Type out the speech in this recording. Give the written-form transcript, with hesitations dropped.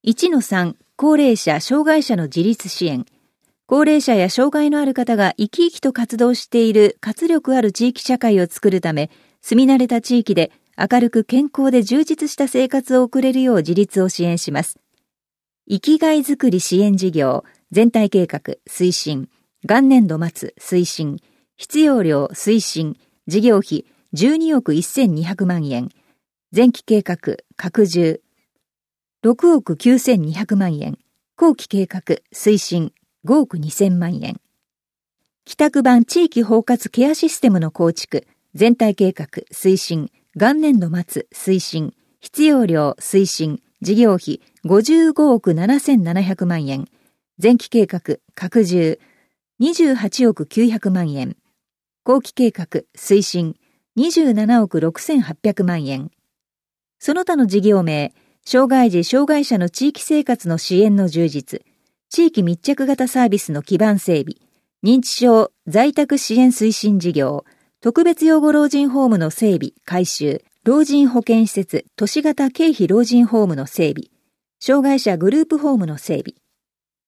1-3 高齢者・障害者の自立支援。高齢者や障害のある方が生き生きと活動している活力ある地域社会を作るため、住み慣れた地域で明るく健康で充実した生活を送れるよう自立を支援します。生きがいづくり支援事業、全体計画、推進、元年度末、推進、必要量、推進、事業費12億1200万円、前期計画、拡充、6億9200万円、後期計画、推進、5億2000万円。帰宅版地域包括ケアシステムの構築、全体計画、推進、元年度末、推進、必要量、推進、事業費55億7700万円、前期計画、拡充、28億900万円、後期計画、推進、27億6800万円。その他の事業名、障害児・障害者の地域生活の支援の充実、地域密着型サービスの基盤整備、認知症在宅支援推進事業、特別養護老人ホームの整備・改修、老人保健施設都市型経費老人ホームの整備、障害者グループホームの整備、